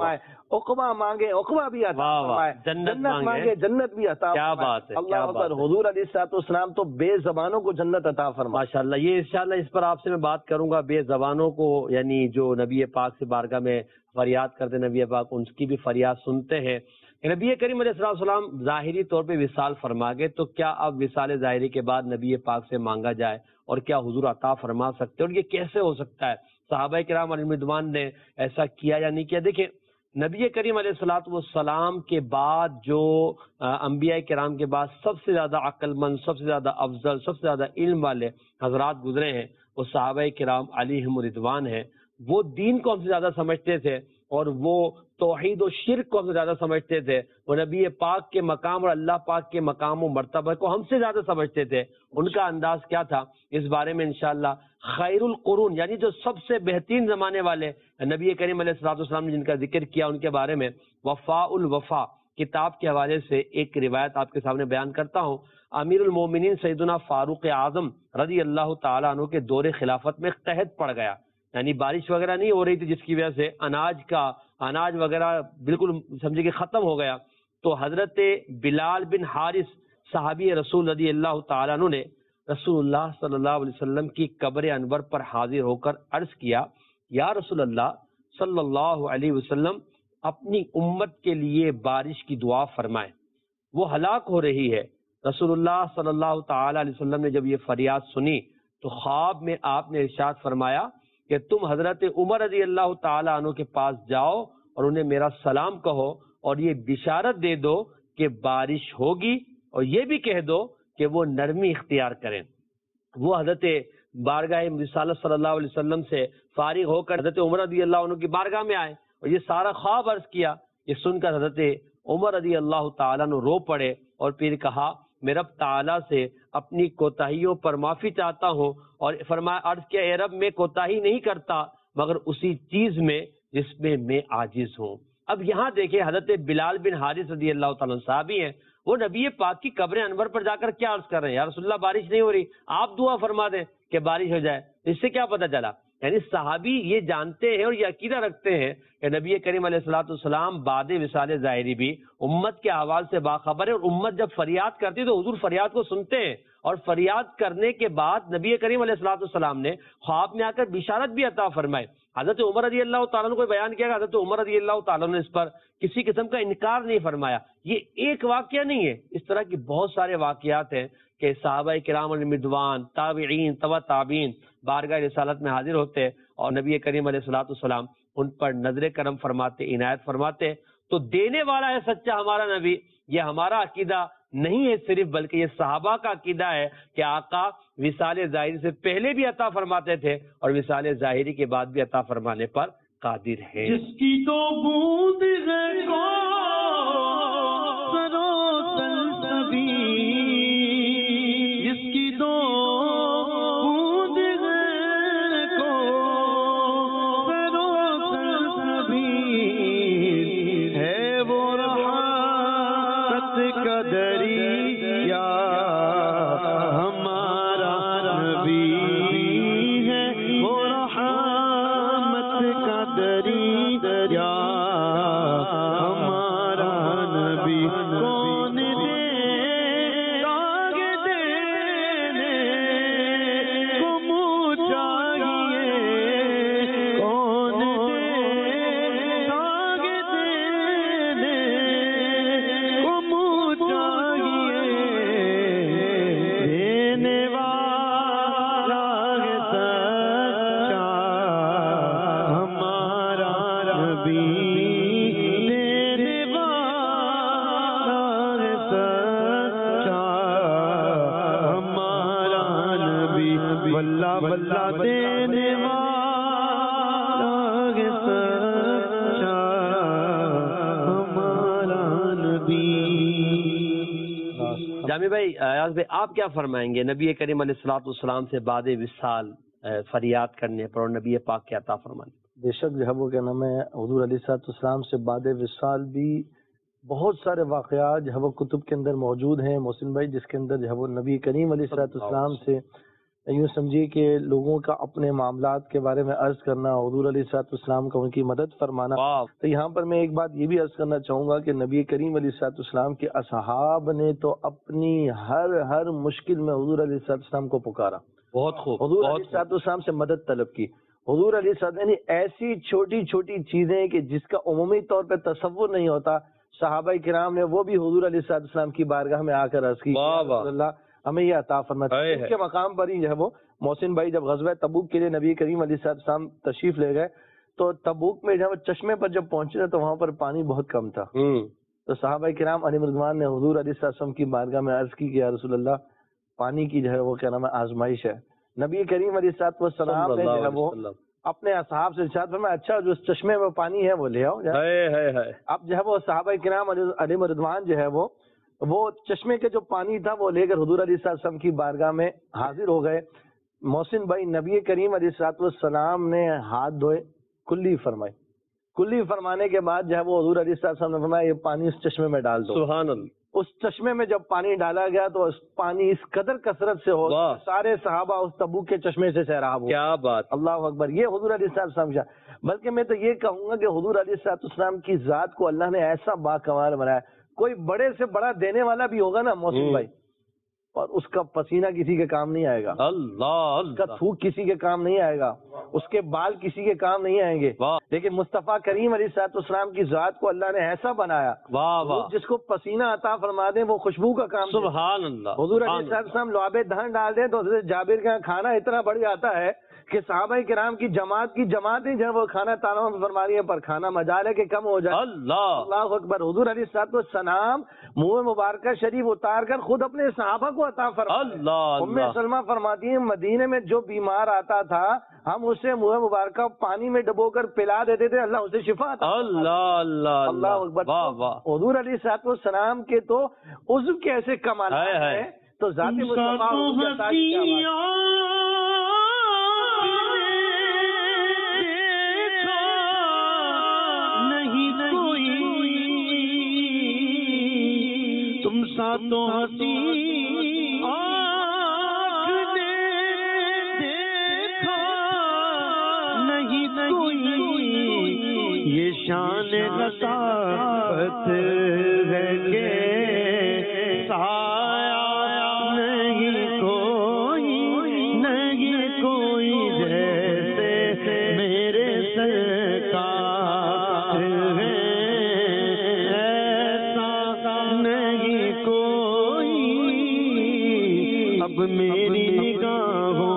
उक़बा मांगे उक़बा भी अता वाह, वाह। फरमाए, जन्नत मांगे जन्नत भी अता क्या फरमाए। बात है, क्या अल्लाह बात अकबर। है। हुजूर अलैहिस्सलाम तो बेज़बानों को जन्नत अता फरमाए। माशाल्लाह, ये इंशाल्लाह इस पर आपसे मैं बात करूंगा, बेज़बानों को, यानी जो नबी पाक से बारगाह में फरियाद करते नबी पाक उनकी भी फरियाद सुनते हैं। नबी करीम अलैहिस्सलाम ज़ाहिरी तौर पे विसाल फरमा गए, तो क्या अब विसाल ज़ाहिरी के बाद नबी पाक से मांगा जाए और क्या हुजूर अता फरमा सकते हैं, और ये कैसे हो सकता है? सहाबा किराम रिज़वान ने ऐसा किया या नहीं किया? देखिए, नबी करीम अलैहिस्सलाम के बाद जो अंबिया किराम के बाद सबसे ज्यादा अक्लमंद, सबसे ज्यादा अफजल, सबसे ज्यादा इल्म वाले हजरात गुजरे हैं, वो सहाबा किराम अलैहिम रिज़वान हैं। वो दीन को हमसे ज्यादा समझते थे और वो तौहीद और शिर्क को हमसे ज्यादा समझते थे। वो नबी पाक के मकाम और अल्लाह पाक के मकाम और मर्तबा को हमसे ज्यादा समझते थे। उनका अंदाज क्या था, इस बारे में इंशाअल्लाह खैरुल कुरून, यानी जो सबसे बेहतरीन जमाने वाले नबी करीम अलैहिस्सलाम ने जिनका जिक्र किया, उनके बारे में वफाउल वफा किताब के हवाले से एक रिवायत आपके सामने बयान करता हूँ। अमीरुल मोमिनीन सैयदुना फारूक आजम रज़ी अल्लाह ताला अन्हु के दौरे खिलाफत में कहत पड़ गया, यानी बारिश वगैरह नहीं हो रही थी, जिसकी वजह से अनाज वगैरह बिल्कुल समझे कि खत्म हो गया। तो हजरत बिलाल बिन हारिस सहाबी रसूल रज़ी अल्लाह ताला अन्हु ने रसूलुल्लाह सल्लल्लाहु अलैहि वसल्लम की कब्र अनवर पर हाजिर होकर अर्ज किया, या रसूलल्लाह सल्लल्लाहु अलैहि वसल्लम, अपनी उम्मत के लिए बारिश की दुआ फरमाएं, वो हलाक हो रही है। रसूलुल्लाह सल्लल्लाहु ताला अलैहि वसल्लम ने जब ये फरियाद सुनी तो ख्वाब में आपने इरशाद फरमाया कि तुम हजरत उमर रज़ी अल्लाह ताला अन्हु के पास जाओ और उन्हें मेरा सलाम कहो और ये बिशारत दे दो कि बारिश होगी, और ये भी कह दो कि वो नरमी इख्तियार करें। वो हजरत बारगाह रिसालत सल्लल्लाहु अलैहि वसल्लम से फारिग होकर हजरत उमर रज़ी अल्लाह अन्हु की बारगाह में आए और ये सारा ख्वाब अर्ज किया। ये सुनकर हजरत उमर रज़ी अल्लाह ताला अन्हु रो पड़े और फिर कहा, मैं रब ताला से अपनी कोताहियों पर माफी चाहता हूँ, और फरमाया, अर्ज किया, ए रब, मैं कोताही नहीं करता मगर उसी चीज में जिसमें मैं आजिज हूँ। अब यहाँ देखिए, हजरत बिलाल बिन हारिस रज़ी अल्लाह ताला अन्हु साहबी हैं, वो नबी पाक की कब्र अनवर पर जाकर क्या अर्ज कर रहे हैं, या रसूलुल्लाह बारिश नहीं हो रही, आप दुआ फरमा दें कि बारिश हो जाए। इससे क्या पता चला, यानी सहाबी ये जानते हैं और ये अकीदा रखते हैं कि नबी करीम अलैहिस्सलाम बाद विसाल ज़ाहिरी भी उम्मत के अहवाल से बाखबर है, और उम्मत जब फरियाद करती है तो हुजूर फरियाद को सुनते हैं, और फरियाद करने के बाद नबी करीम अलैहिस्सलाम ने ख्वाब में आकर बिशारत भी अता फरमाई। हजरत उमर रज़ी अल्लाह ताला को बयान किया, हजरत उमर रज़ी अल्लाह ताला ने इस पर किसी किस्म का इनकार नहीं फरमाया। ये एक वाकया नहीं है, इस तरह की बहुत सारे वाकयात हैं कि सहाबा किराम रिज़वान, ताबीईन, तबा ताबीन बारगाह रिसालत में हाजिर होते और नबी करीम अलैहिस्सलाम उन पर नजर करम फरमाते, इनायत फरमाते। तो देने वाला है सच्चा हमारा नबी, ये हमारा अकीदा नहीं है सिर्फ, बल्कि ये सहाबा का अकीदा है कि आका विसाल ज़ाहिरी से पहले भी अता फरमाते थे और विसाल ज़ाहिरी के बाद भी अता फरमाने पर कादिर है। जिसकी दो बूंद है सरोसलसबी, जिसकी दो बूंद है सरोसलसबी, है वो रहमत का दरिया हमारा नबी है, वो रहमत का दरिया हमारा नबी। कौन दे दाग देने को मुँह चाहिए, कौन दे दाग देने को मुँह चाहिए, देने वाला है सच्चा हमारा नबी, देने वाला है सच्चा हमारा नबी, वल्लाह वल्लाह देने वाला है सच्चा हमारा नबी। जामी भाई, अयाज भाई, आप क्या फरमाएंगे नबी करीम अलैहिस्सलाम से बाद विसाल फरियाद करने पर और नबी पाक के अता फरमाने? बेशक जो है वो क्या नाम है, हुजूर अलैहिस्सलाम से बाद विसाल भी बहुत सारे वाक़यात जो है वो कुतुब के अंदर मौजूद हैं मोहसिन भाई, जिसके अंदर जो है वो नबी करीम अलैहिस्सलाम से یوں سمجھیے کہ لوگوں کا اپنے معاملات کے بارے میں عرض کرنا، حضور علیہ الصلوۃ والسلام کا ان کی مدد فرمانا. تو یہاں پر میں ایک بات یہ بھی عرض کرنا چاہوں گا کہ نبی کریم علیہ الصلوۃ والسلام کے اصحاب نے تو اپنی ہر مشکل میں حضور علیہ الصلوۃ والسلام کو پکارا. بہت خوب. حضور علیہ الصلوۃ والسلام سے مدد طلب کی. حضور علیہ الصلوۃ یعنی ایسی چھوٹی چھوٹی چیزیں کہ جس کا عمومی طور پہ تصور نہیں ہوتا، صحابہ کرام نے وہ بھی حضور علیہ الصلوۃ والسلام کی بارگاہ میں آ کر عرض کی، اللہ ہمیں یہ عطا فرما. اس کے مقام پر ہی جو ہے وہ محسن بھائی جب غزوہ تبوک کے لیے نبی کریم علیہ الصلوۃ والسلام تشریف لے گئے تو تبوک میں جب چشمے پر جب پہنچے تو وہاں پر پانی بہت کم تھا. تو صحابہ کرام علیہ رضوان نے حضور علیہ الصلوۃ والسلام کی بارگاہ میں عرض کی کہ یا رسول اللہ پانی کی جو ہے وہ کیا نام ہے آزمائش ہے. نبی کریم علیہ الصلوۃ والسلام نے جو ہے وہ اپنے اصحاب سے ارشاد فرمایا اچھا جو چشمے میں پانی ہے وہ لے آؤ. اب جو ہے وہ صحابہ کرام علیہ رضوان جو ہے وہ چشمے کے جو پانی تھا وہ لے کر حضور علیہ الصلوۃ والسلام کی بارگاہ میں حاضر ہو گئے. محسن بھائی نبی کریم علیہ الصلوۃ والسلام نے ہاتھ دھوئے، کلی فرمائی. کلی فرمانے کے بعد جو ہے وہ حضور علیہ الصلوۃ والسلام نے فرمایا یہ پانی اس چشمے میں ڈال دو. سبحان اللہ. اس چشمے میں جب پانی ڈالا گیا تو پانی اس قدر کثرت سے ہو سارے صحابہ اس تبوک کے چشمے سے سیراب ہو. کیا بات، اللہ اکبر. یہ حضور علیہ الصلوۃ والسلام. بلکہ میں تو یہ کہوں گا کہ حضور علیہ الصلوۃ والسلام کی ذات کو اللہ نے ایسا با کمال بنایا. کوئی بڑے سے بڑا دینے والا بھی ہوگا نا محسن بھائی، اور اس کا پسینہ کسی کے کام نہیں آئے گا، اللہ اس کا تھوک کسی کے کام نہیں آئے گا، اس کے بال کسی کے کام نہیں آئیں گے. لیکن مصطفیٰ کریم علیہ الصلوۃ والسلام کی ذات کو اللہ نے ایسا بنایا جس کو پسینہ عطا فرما دیں وہ خوشبو کا کام. سبحان اللہ. حضور علیہ الصلوۃ والسلام لعاب دہن ڈال دیں تو حضرت جابر کا کھانا اتنا بڑھ جاتا ہے کہ صحابہ کرام کی جماعت ہی جو ہے وہ کھانا تعالیٰ فرما رہی ہے پر کھانا مجال ہے کہ کم ہو جائے. اللہ اکبر. حضور علیہ الصلوۃ والسلام منہ مبارکہ شریف اتار کر خود اپنے صحابہ کو عطا فرما. ام سلمہ فرماتی ہیں مدینے میں جو بیمار آتا تھا ہم اسے منہ مبارکہ پانی میں ڈبو کر پلا دیتے تھے، اللہ اسے شفا عطا. اللہ اکبر. حضور علیہ الصلوۃ والسلام کے تو عضو کیسے کمالات ہیں تو ذات مصطفیٰ تم ساتوں ہنسی آنکھ نے دیکھا نہیں کوئی، یہ شان لطافت ہے کہ سایہ نہیں کوئی جیسے میرے سرکار ہے. اب میری نگاہوں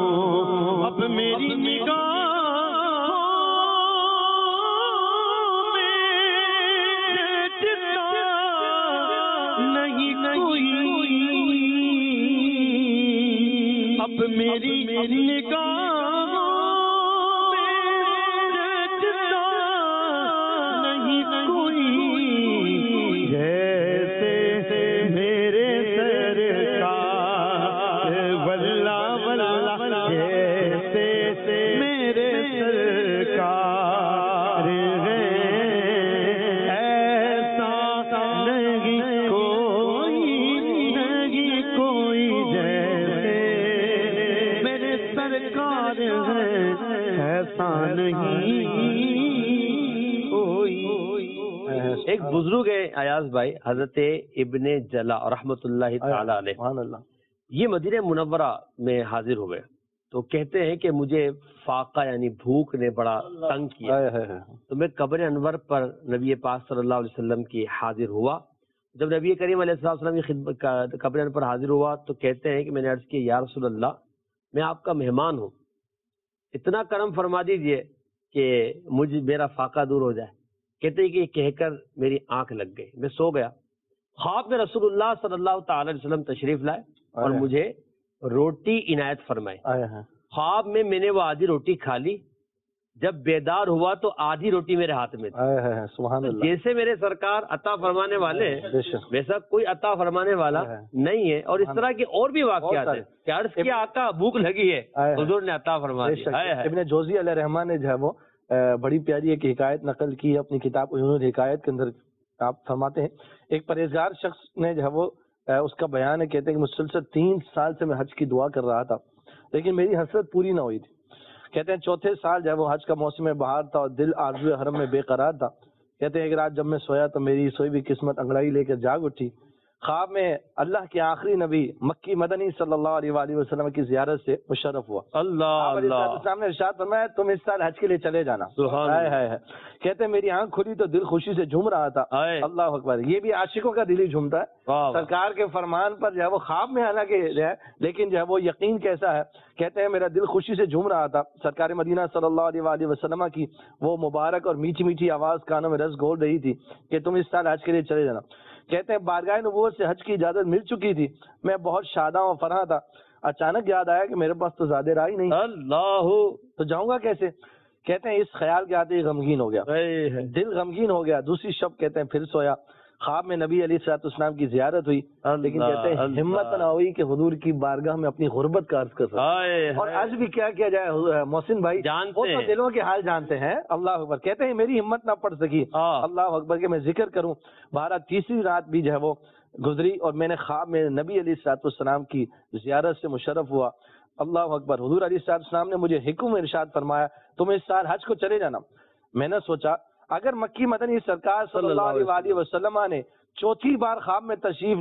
نہیں کوئی، اب میری نگاہوں نہیں کوئی جیسے میرے میرے سرکار ہے. ایسا نہیں کوئی جیسے میرے سرکار ہے، ایسا نہیں کوئی. ایک بزرگ ہے ایاز بھائی حضرت ابن جلا رحمۃ اللہ تعالی علیہ، یہ مدینہ منورہ میں حاضر ہوئے تو کہتے ہیں کہ مجھے فاقہ یعنی بھوک نے بڑا تنگ کیا تو میں قبر انور پر نبی پاک صلی اللہ علیہ وسلم کی حاضر ہوا. جب نبی کریم علیہ السلام کی قبر انور پر حاضر ہوا تو کہتے ہیں کہ میں نے عرض کیا یا رسول اللہ میں آپ کا مہمان ہوں، اتنا کرم فرما دیجئے کہ میرا فاقہ دور ہو جائے. کہتے ہیں کہ یہ کہہ کر میری آنکھ لگ گئی، میں سو گیا. خواب میں رسول اللہ صلی اللہ تعالی علیہ وسلم تشریف لائے اور مجھے روٹی عنایت فرمائے. خواب میں نے وہ آدھی روٹی کھا لی، جب بیدار ہوا تو آدھی روٹی میرے ہاتھ میں تھی. جیسے میرے سرکار عطا فرمانے والے ویسا کوئی عطا فرمانے والا نہیں ہے. اور اس طرح کے اور بھی واقعات ہیں کہ عرض کیا آقا بھوک لگی ہے، حضور نے عطا فرما دیا. ابن جوزی علیہ رحمٰن نے جو ہے وہ بڑی پیاری ایک حکایت نقل کی اپنی کتاب عیون الحکایت کے اندر. آپ فرماتے ہیں ایک پرہیزگار شخص نے جو ہے وہ اس کا بیان ہے، کہتے ہیں کہ مسلسل 3 سال سے میں حج کی دعا کر رہا تھا لیکن میری حسرت پوری نہ ہوئی تھی. کہتے ہیں چوتھے سال جب وہ حج کا موسم بہار تھا اور دل آرزو حرم میں بے قرار تھا. کہتے ہیں ایک رات جب میں سویا تو میری سوئی ہوئی قسمت انگڑائی لے کر جاگ اٹھی. خواب میں اللہ کے آخری نبی مکی مدنی صلی اللہ علیہ وآلہ وسلم کی زیارت سے مشرف ہوا. اللہ اللہ نے ارشاد فرمایا تم اس سال حج کے لیے چلے جانا. کہتے ہیں میری آنکھ کھلی تو دل خوشی سے جھوم رہا تھا. اللہ اکبر. یہ بھی عاشقوں کا دل ہی جھومتا ہے سرکار کے فرمان پر. جو ہے وہ خواب میں حالانکہ لیکن جو ہے وہ یقین کیسا ہے. کہتے ہیں میرا دل خوشی سے جھوم رہا تھا. سرکار مدینہ صلی اللہ علیہ وآلہ وسلم کی وہ مبارک اور میٹھی میٹھی آواز کانوں میں رس گھول رہی تھی کہ تم اس سال حج کے لیے چلے جانا. کہتے ہیں بارگاہ نبوت سے حج کی اجازت مل چکی تھی. میں بہت شاداں و فرحاں تھا. اچانک یاد آیا کہ میرے پاس تو زیادہ راہ ہی نہیں. اللہ تو جاؤں گا کیسے. کہتے ہیں اس خیال کے آتے ہی غمگین ہو گیا. دل غمگین ہو گیا. دوسری شب کہتے ہیں پھر سویا. خواب میں نبی علیہ الصلوۃ والسلام کی زیارت ہوئی. لیکن کہتے ہیں ہمت نہ ہوئی کہ حضور کی بارگاہ میں اپنی غربت کا عرض کر سکوں. اور آج بھی کیا کیا جائے محسن بھائی وہ تو دلوں کے حال جانتے ہیں. اللہ اکبر. کہتے ہیں میری ہمت نہ پڑ سکی اللہ اکبر کہ میں ذکر کروں. 12 رات بھی جو ہے وہ گزری اور میں نے خواب میں نبی علیہ الصلوۃ والسلام کی زیارت سے مشرف ہوا. اللہ اکبر. حضور علیہ الصلوۃ والسلام نے مجھے حکم ارشاد فرمایا تم اس سال حج کو چلے جانا. میں نے سوچا اگر مکی مدنی سرکار صلی اللہ علیہ وآلہ وسلم نے چوتھی بار خواب میں تشریف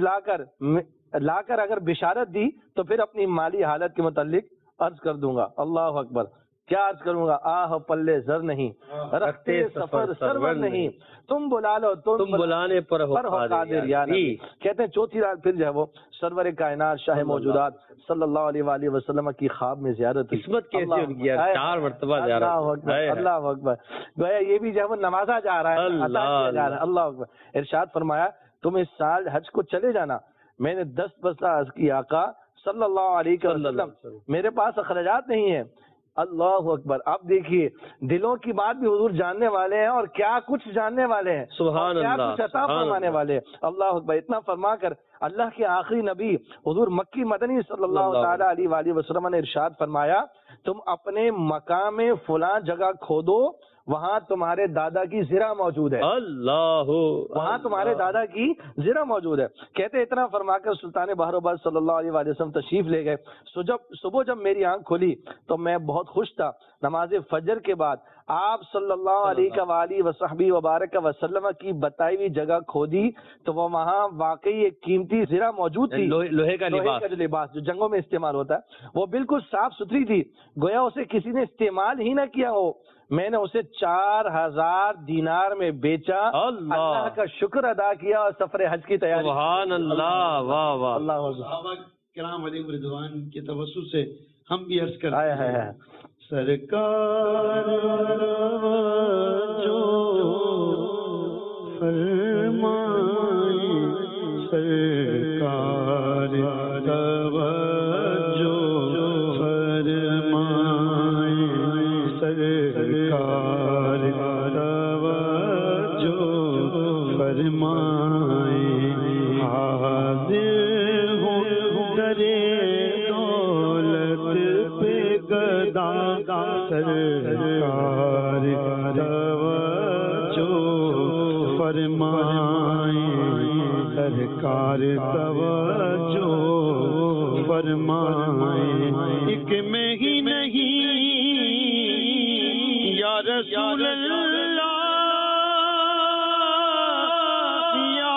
لا کر اگر بشارت دی تو پھر اپنی مالی حالت کے متعلق عرض کر دوں گا. اللہ اکبر. کیا عرض کروں گا. آہ پلے زر نہیں رکھتے سفر سرور نہیں تم بلا لو تم بلانے پر ہو قادر یا نبی. کہتے ہیں چوتھی رات پھر جو ہے وہ سرور کائنات شاہ موجودات صلی اللہ علیہ وآلہ وسلم کی خواب میں زیارت. قسمت کیسی ان کی 4 مرتبہ زیارت. اللہ اکبر. گویا یہ بھی جو ہے وہ نوازا جا رہا ہے عطا کیا جا رہا ہے. اللہ اکبر. ارشاد فرمایا تم اس سال حج کو چلے جانا. میں نے دست بستہ عرض کی آقا صلی اللہ علیہ وسلم میرے پاس اخراجات نہیں ہیں. اللہ اکبر. آپ دیکھیے دلوں کی بات بھی حضور جاننے والے ہیں اور کیا کچھ جاننے والے ہیں. سبحان اللہ. کیا کچھ عطا فرمانے والے ہیں. اللہ اکبر. اتنا فرما کر اللہ کے آخری نبی حضور مکی مدنی صلی اللہ تعالی علیہ وآلہ وسلم نے ارشاد فرمایا تم اپنے مقام فلاں جگہ کھودو وہاں تمہارے دادا کی زرہ موجود ہے. اللہ. وہاں تمہارے دادا کی زرہ موجود ہے. کہتے اتنا فرما کر سلطان بہروباد صلی اللہ علیہ وآلہ وسلم تشریف لے گئے. صبح جب میری آنکھ کھلی تو میں بہت خوش تھا. نماز فجر کے بعد آپ صلی اللہ علیہ وآلہ وصحبہ وبارک وسلم کی بتائی ہوئی جگہ کھودی تو وہ وہاں واقعی ایک قیمتی زرہ موجود تھی. لوہے کا لباس جو جنگوں میں استعمال ہوتا ہے وہ بالکل صاف ستھری تھی. گویا اسے کسی نے استعمال ہی نہ کیا ہو. میں نے اسے 4000 دینار میں بیچا. اللہ کا شکر ادا کیا اور سفر حج کی تیاری. سبحان اللہ. واہ واہ. اللہ صحابہ کرام علیہم رضوان کے توسط سے ہم بھی عرض کرتے ہیں سرکار جو فرمائے سرکار توجہ فرمائے سرکار توجہ فرمائے حاضر ہوں درے دولت پہ گدا سرکار توجہ فرمائے سرکار توجہ فرمائے. ایک میں ہی نہیں یا رسول اللہ یا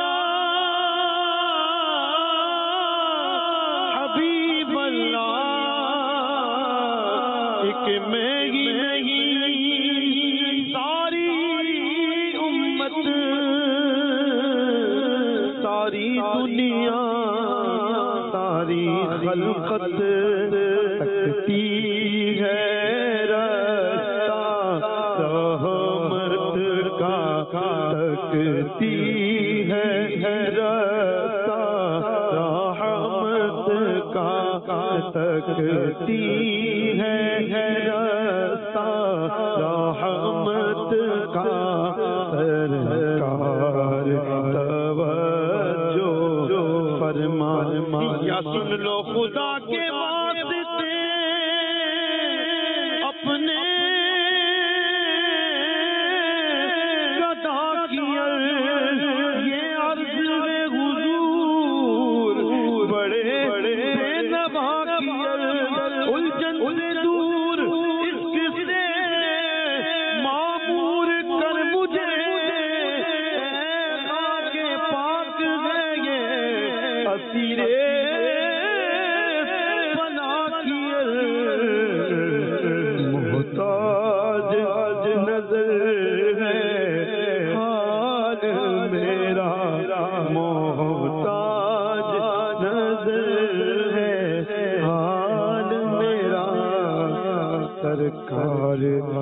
حبیب اللہ ایک میں ہی نہیں ساری امت ساری دنیا ساری خلقت تکتی ہے تکتی ہے رستہ رحمت کا تکتی ہے رستہ رحمت کا سرکار توجہ فرمائے. یا سن لو خدا کے واسطے اپنے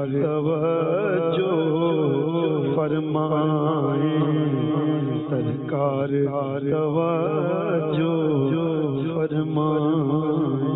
توجہ فرمائیں، سرکار توجہ فرمائیں۔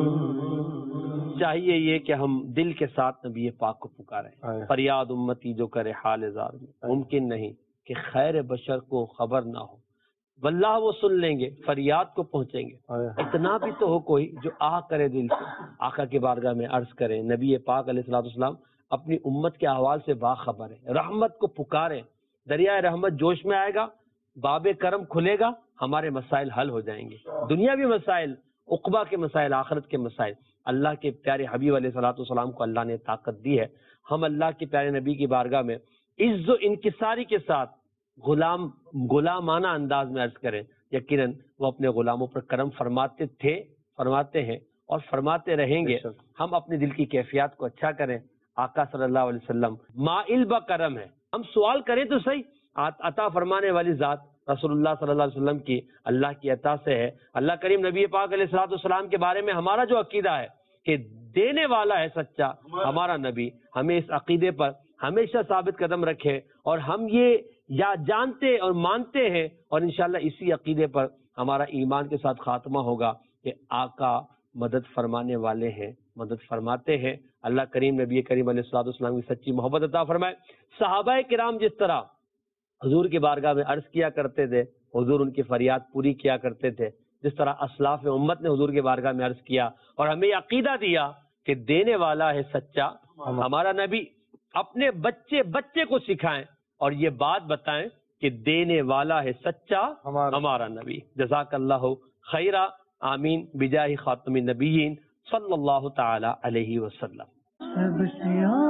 چاہیے یہ کہ ہم دل کے ساتھ نبی پاک کو پکاریں، فریاد امتی جو کرے حال زار میں۔ ممکن نہیں کہ خیر بشر کو خبر نہ ہو، واللہ وہ سن لیں گے، فریاد کو پہنچیں گے۔ اتنا بھی تو ہو کوئی جو آہ کرے دل سے، آقا کی بارگاہ میں عرض کریں نبی پاک علیہ السلام اپنی امت کے احوال سے باخبر ہے، رحمت کو پکاریں، دریائے رحمت جوش میں آئے گا، باب کرم کھلے گا، ہمارے مسائل حل ہو جائیں گے، دنیاوی مسائل، عقبہ کے مسائل، آخرت کے مسائل۔ اللہ کے پیارے حبیب علیہ السلام کو اللہ نے طاقت دی ہے، ہم اللہ کے پیارے نبی کی بارگاہ میں عز و انکساری کے ساتھ غلامانہ انداز میں عرض کریں، یقیناً وہ اپنے غلاموں پر کرم فرماتے تھے، فرماتے ہیں اور فرماتے رہیں گے۔ ہم اپنے دل کی کیفیات کو اچھا کریں۔ آقا صلی اللہ علیہ وسلم مائل با کرم ہے، ہم سوال کریں تو صحیح، عطا فرمانے والی ذات رسول اللہ صلی اللہ علیہ وسلم کی اللہ کی عطا سے ہے۔ اللہ کریم نبی پاک علیہ السلام کے بارے میں ہمارا جو عقیدہ ہے کہ دینے والا ہے سچا ہمارا نبی، ہمیں اس عقیدے پر ہمیشہ ثابت قدم رکھے، اور ہم یہ یا جانتے اور مانتے ہیں، اور انشاءاللہ اسی عقیدے پر ہمارا ایمان کے ساتھ خاتمہ ہوگا کہ آقا مدد فرمانے والے ہیں، مدد فرماتے ہیں۔ اللہ کریم نبی کریم علیہ السلام کی سچی محبت عطا فرمائے۔ صحابہ کرام جس طرح حضور کی بارگاہ میں عرض کیا کرتے تھے، حضور ان کی فریاد پوری کیا کرتے تھے، جس طرح اسلاف امت نے حضور کی بارگاہ میں عرض کیا اور ہمیں عقیدہ دیا کہ دینے والا ہے سچا ہمارا نبی، اپنے بچے کو سکھائیں اور یہ بات بتائیں کہ دینے والا ہے سچا ہمارا نبی۔ جزاک اللہ خیرہ، آمین بجاہ خاتم النبیین صلی اللہ تعالی علیہ وسلم۔ سب سے